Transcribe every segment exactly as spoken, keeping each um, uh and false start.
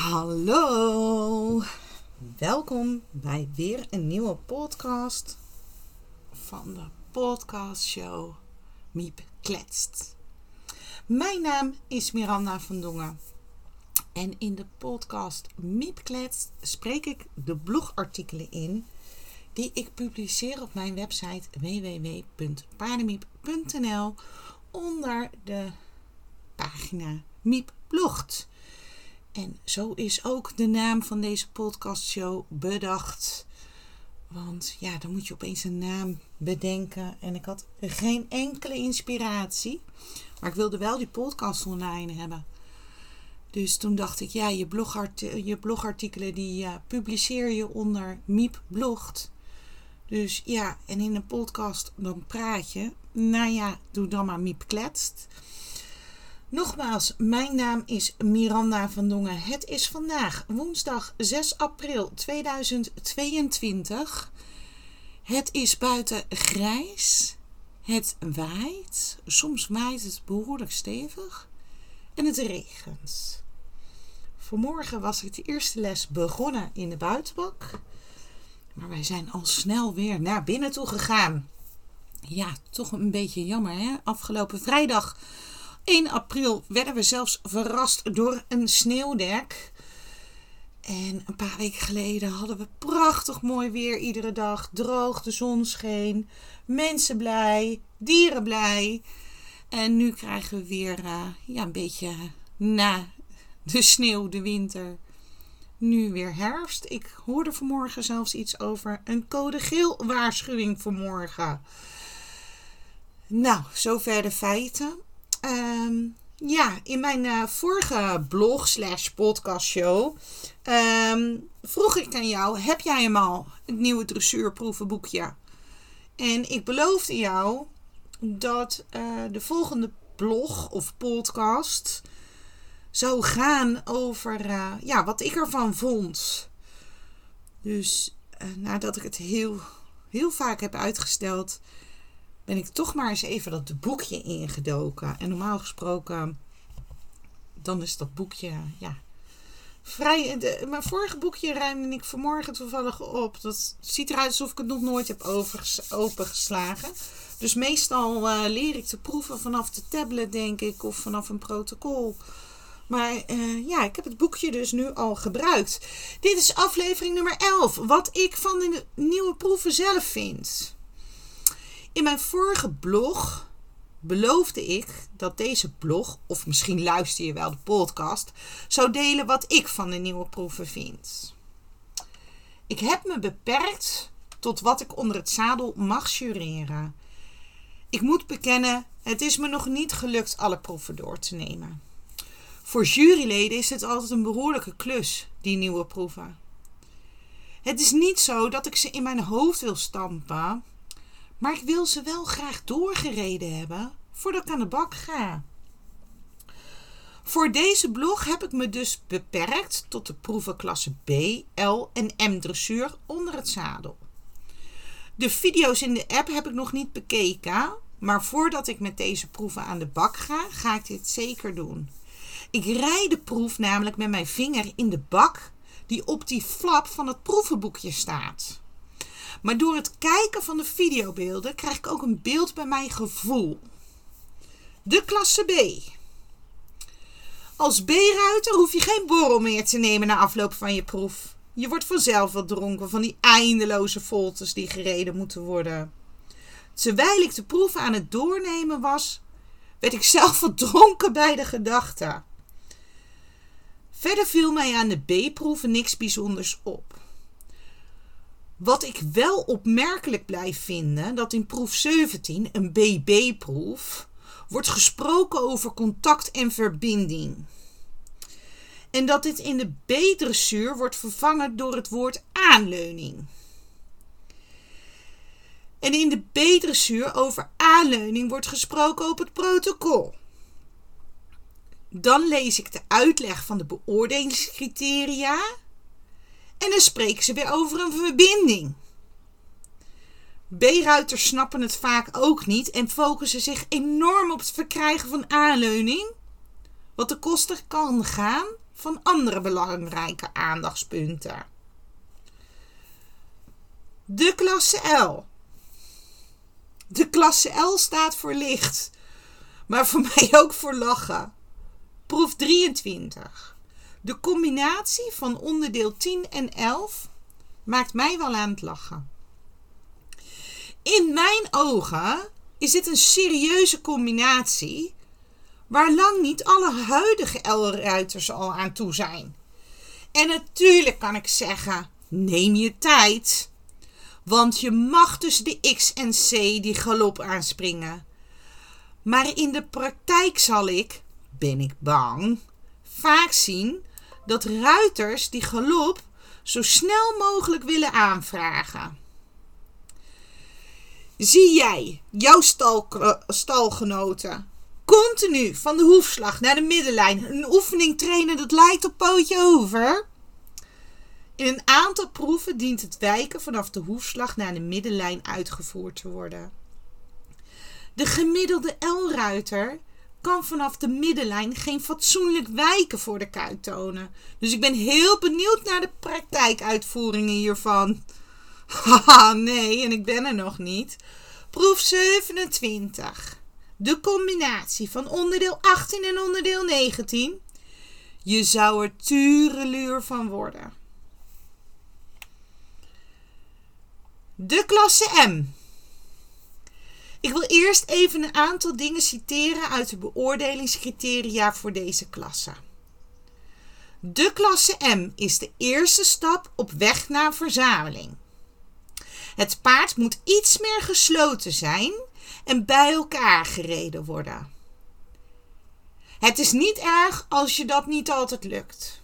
Hallo, welkom bij weer een nieuwe podcast van de podcastshow Miep Kletst. Mijn naam is Miranda van Dongen en in de podcast Miep Kletst spreek ik de blogartikelen in die ik publiceer op mijn website w w w punt paardenmiep punt n l onder de pagina Miep blogt. En zo is ook de naam van deze podcastshow bedacht. Want ja, dan moet je opeens een naam bedenken. En ik had geen enkele inspiratie. Maar ik wilde wel die podcast online hebben. Dus toen dacht ik, ja, je, blogart- je blogartikelen die uh, publiceer je onder Miep blogt. Dus ja, en in een podcast dan praat je. Nou ja, doe dan maar Miep Kletst. Nogmaals, mijn naam is Miranda van Dongen. Het is vandaag woensdag zes april tweeduizend tweeëntwintig. Het is buiten grijs. Het waait. Soms waait het behoorlijk stevig. En het regent. Vanmorgen was ik de eerste les begonnen in de buitenbak. Maar wij zijn al snel weer naar binnen toe gegaan. Ja, toch een beetje jammer, hè? Afgelopen vrijdag één april werden we zelfs verrast door een sneeuwdek. En een paar weken geleden hadden we prachtig mooi weer iedere dag. Droog, de zon scheen. Mensen blij, dieren blij. En nu krijgen we weer uh, ja, een beetje na de sneeuw, de winter. Nu weer herfst. Ik hoorde vanmorgen zelfs iets over een code geel waarschuwing vanmorgen. Nou, zover de feiten. Um, ja, in mijn uh, vorige blog slash podcastshow um, vroeg ik aan jou, heb jij hem al, het nieuwe dressuurproevenboekje? En ik beloofde jou dat uh, de volgende blog of podcast zou gaan over uh, ja, wat ik ervan vond. Dus uh, nadat ik het heel, heel vaak heb uitgesteld, ben ik toch maar eens even dat boekje ingedoken. En normaal gesproken, dan is dat boekje, ja, vrij. De, mijn vorige boekje ruimde ik vanmorgen toevallig op. Dat ziet eruit alsof ik het nog nooit heb overges, opengeslagen. Dus meestal uh, leer ik te proeven vanaf de tablet, denk ik, of vanaf een protocol. Maar uh, ja, ik heb het boekje dus nu al gebruikt. Dit is aflevering nummer elf. Wat ik van de nieuwe proeven zelf vind. In mijn vorige blog beloofde ik dat deze blog, of misschien luister je wel de podcast, zou delen wat ik van de nieuwe proeven vind. Ik heb me beperkt tot wat ik onder het zadel mag jureren. Ik moet bekennen, het is me nog niet gelukt alle proeven door te nemen. Voor juryleden is het altijd een behoorlijke klus, die nieuwe proeven. Het is niet zo dat ik ze in mijn hoofd wil stampen, maar ik wil ze wel graag doorgereden hebben voordat ik aan de bak ga. Voor deze blog heb ik me dus beperkt tot de proevenklasse B, L en M dressuur onder het zadel. De video's in de app heb ik nog niet bekeken, maar voordat ik met deze proeven aan de bak ga, ga ik dit zeker doen. Ik rijd de proef namelijk met mijn vinger in de bak die op die flap van het proevenboekje staat. Maar door het kijken van de videobeelden krijg ik ook een beeld bij mijn gevoel. De klasse B. Als B-ruiter hoef je geen borrel meer te nemen na afloop van je proef. Je wordt vanzelf wat dronken van die eindeloze voltes die gereden moeten worden. Terwijl ik de proeven aan het doornemen was, werd ik zelf wat dronken bij de gedachte. Verder viel mij aan de B-proeven niks bijzonders op. Wat ik wel opmerkelijk blijf vinden, dat in proef zeventien, een B B-proef, wordt gesproken over contact en verbinding. En dat dit in de B-dressuur wordt vervangen door het woord aanleuning. En in de B-dressuur over aanleuning wordt gesproken op het protocol. Dan lees ik de uitleg van de beoordelingscriteria. En dan spreken ze weer over een verbinding. B-ruiters snappen het vaak ook niet en focussen zich enorm op het verkrijgen van aanleuning. Wat de kosten kan gaan van andere belangrijke aandachtspunten. De klasse L. De klasse L staat voor licht, maar voor mij ook voor lachen. Proef drieëntwintig. De combinatie van onderdeel tien en elf maakt mij wel aan het lachen. In mijn ogen is dit een serieuze combinatie waar lang niet alle huidige L-ruiters al aan toe zijn. En natuurlijk kan ik zeggen, neem je tijd, want je mag tussen de X en C die galop aanspringen. Maar in de praktijk zal ik, ben ik bang, vaak zien dat ruiters die galop zo snel mogelijk willen aanvragen. Zie jij jouw stal, stalgenoten continu van de hoefslag naar de middenlijn een oefening trainen dat lijkt op pootje over? In een aantal proeven dient het wijken vanaf de hoefslag naar de middenlijn uitgevoerd te worden. De gemiddelde L-ruiter kan vanaf de middenlijn geen fatsoenlijk wijken voor de kuit tonen. Dus ik ben heel benieuwd naar de praktijkuitvoeringen hiervan. Haha, nee, en ik ben er nog niet. Proef zevenentwintig. De combinatie van onderdeel achttien en onderdeel negentien. Je zou er tureluur van worden. De klasse M. Ik wil eerst even een aantal dingen citeren uit de beoordelingscriteria voor deze klasse. De klasse M is de eerste stap op weg naar verzameling. Het paard moet iets meer gesloten zijn en bij elkaar gereden worden. Het is niet erg als je dat niet altijd lukt.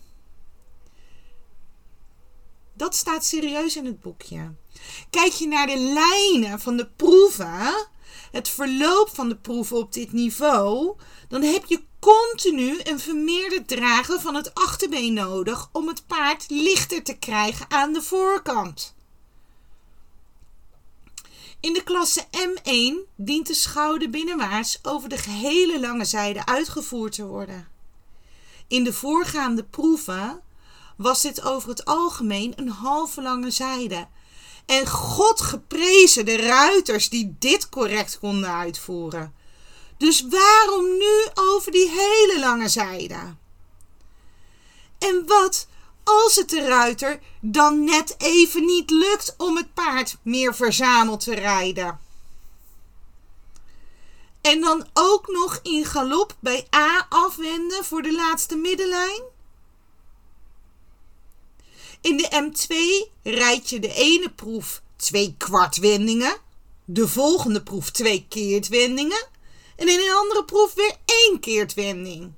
Dat staat serieus in het boekje. Kijk je naar de lijnen van de proeven, het verloop van de proeven op dit niveau, dan heb je continu een vermeerde dragen van het achterbeen nodig om het paard lichter te krijgen aan de voorkant. In de klasse M één dient de schouder binnenwaarts over de gehele lange zijde uitgevoerd te worden. In de voorgaande proeven was dit over het algemeen een halve lange zijde. En God geprezen de ruiters die dit correct konden uitvoeren. Dus waarom nu over die hele lange zijde? En wat als het de ruiter dan net even niet lukt om het paard meer verzameld te rijden? En dan ook nog in galop bij A afwenden voor de laatste middenlijn? In de M twee rijd je de ene proef twee kwartwendingen, de volgende proef twee keertwendingen en in een andere proef weer één keertwending.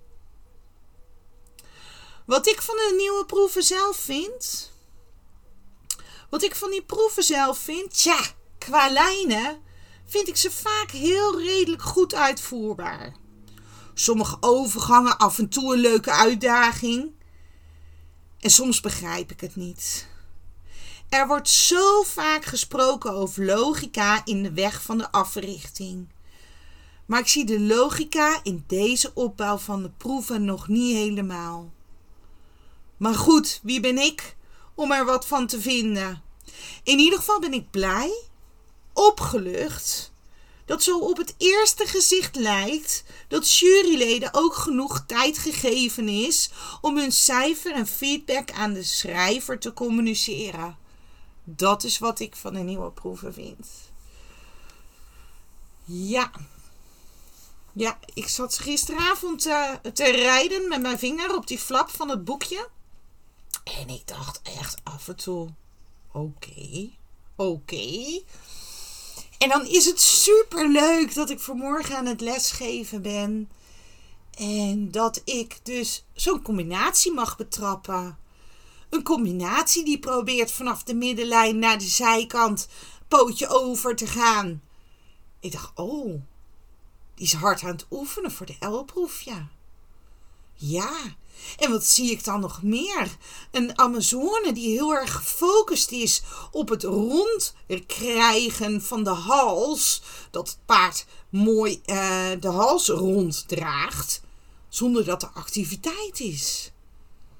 Wat ik van de nieuwe proeven zelf vind, wat ik van die proeven zelf vind, tja, qua lijnen vind ik ze vaak heel redelijk goed uitvoerbaar. Sommige overgangen af en toe een leuke uitdaging. En soms begrijp ik het niet. Er wordt zo vaak gesproken over logica in de weg van de africhting. Maar ik zie de logica in deze opbouw van de proeven nog niet helemaal. Maar goed, wie ben ik om er wat van te vinden? In ieder geval ben ik blij, opgelucht, dat zo op het eerste gezicht lijkt dat juryleden ook genoeg tijd gegeven is om hun cijfer en feedback aan de schrijver te communiceren. Dat is wat ik van de nieuwe proeven vind. Ja. Ja, ik zat gisteravond uh, te rijden met mijn vinger op die flap van het boekje. En ik dacht echt af en toe, oké, okay, oké. Okay. En dan is het super leuk dat ik vanmorgen aan het lesgeven ben. En dat ik dus zo'n combinatie mag betrappen. Een combinatie die probeert vanaf de middenlijn naar de zijkant pootje over te gaan. Ik dacht, oh, die is hard aan het oefenen voor de L-proefje. Ja, en wat zie ik dan nog meer? Een Amazone die heel erg gefocust is op het rondkrijgen van de hals. Dat het paard mooi uh, de hals ronddraagt, zonder dat er activiteit is.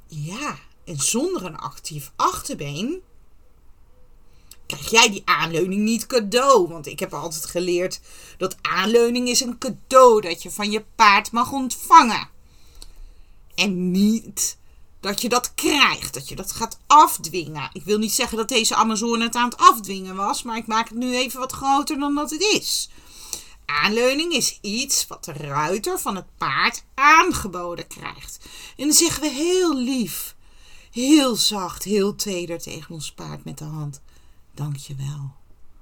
Ja, en zonder een actief achterbeen krijg jij die aanleuning niet cadeau. Want ik heb altijd geleerd dat aanleuning is een cadeau dat je van je paard mag ontvangen. En niet dat je dat krijgt, dat je dat gaat afdwingen. Ik wil niet zeggen dat deze Amazone het aan het afdwingen was, maar ik maak het nu even wat groter dan dat het is. Aanleuning is iets wat de ruiter van het paard aangeboden krijgt. En dan zeggen we heel lief, heel zacht, heel teder tegen ons paard met de hand: dank je wel.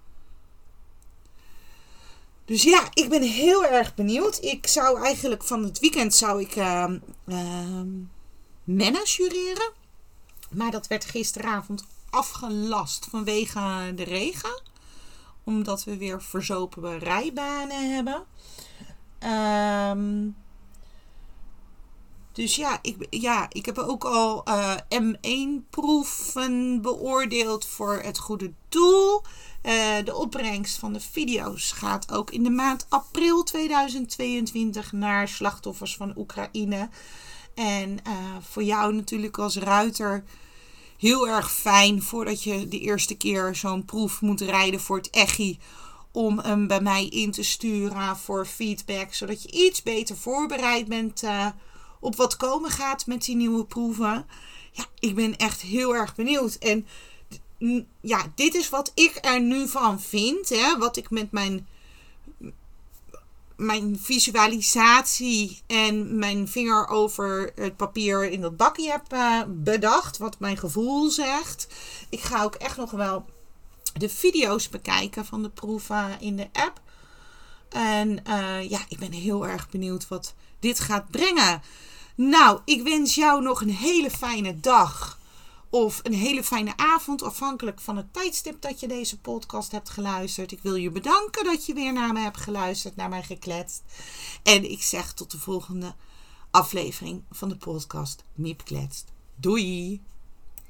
Dus ja, ik ben heel erg benieuwd. Ik zou eigenlijk van het weekend zou ik uh, uh, Menna jureren. Maar dat werd gisteravond afgelast vanwege de regen. Omdat we weer verzopen rijbanen hebben. Um, dus ja ik, ja, ik heb ook al uh, M één proeven beoordeeld voor het goede doel. Uh, de opbrengst van de video's gaat ook in de maand april tweeduizend tweeëntwintig naar slachtoffers van Oekraïne. En uh, voor jou natuurlijk als ruiter heel erg fijn voordat je de eerste keer zo'n proef moet rijden voor het echi. Om hem bij mij in te sturen voor feedback. Zodat je iets beter voorbereid bent uh, op wat komen gaat met die nieuwe proeven. Ja, ik ben echt heel erg benieuwd. En ja, dit is wat ik er nu van vind. Hè? Wat ik met mijn, mijn visualisatie en mijn vinger over het papier in dat bakje heb uh, bedacht. Wat mijn gevoel zegt. Ik ga ook echt nog wel de video's bekijken van de proeven in de app. En uh, ja, ik ben heel erg benieuwd wat dit gaat brengen. Nou, ik wens jou nog een hele fijne dag. Of een hele fijne avond, afhankelijk van het tijdstip dat je deze podcast hebt geluisterd. Ik wil je bedanken dat je weer naar me hebt geluisterd, naar mij gekletst. En ik zeg tot de volgende aflevering van de podcast Miep Kletst. Doei!